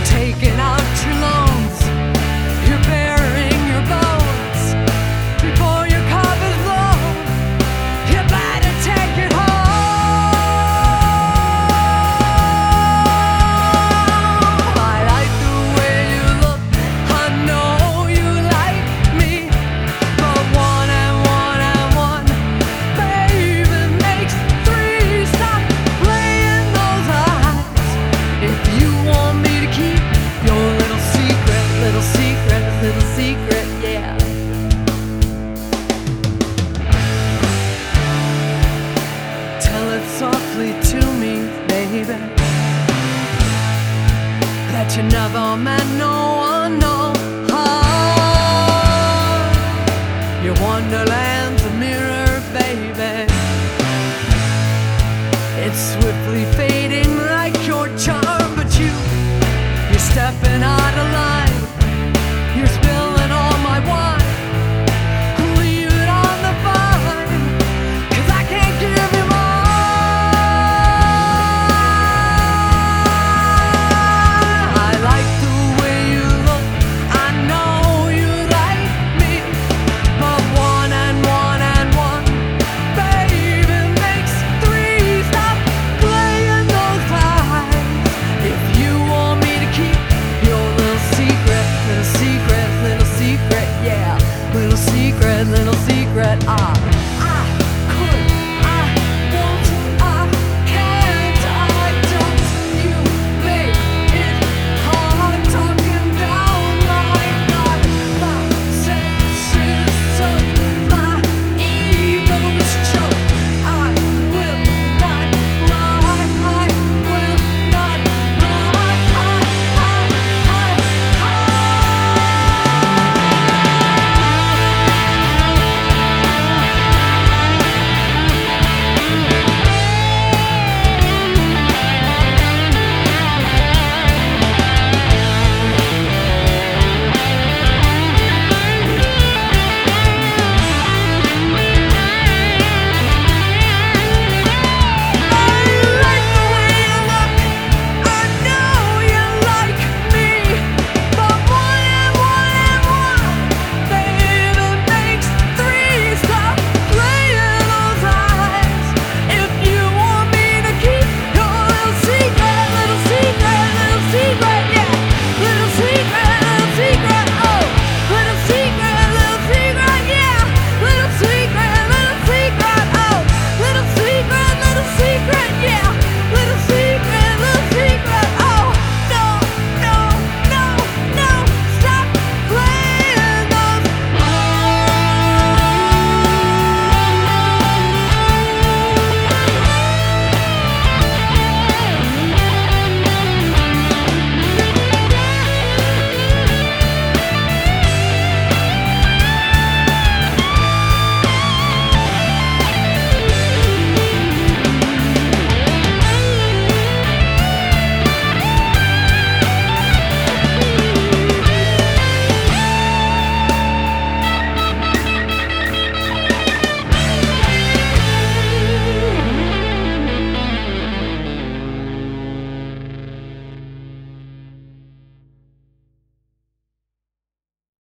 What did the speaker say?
taking out your loans, you're burying your bones before your coffin's blown. You better take it home. I like the way you look, I know you like me, but one and one, baby, makes three. Stop playing those eyes if you want me to keep your little secret, little secret, little secret, yeah. Tell it softly to me, baby, that you never meant no one no harm. Your wonderland's a mirror, baby. It's swiftly fading like your charm, but you're stepping out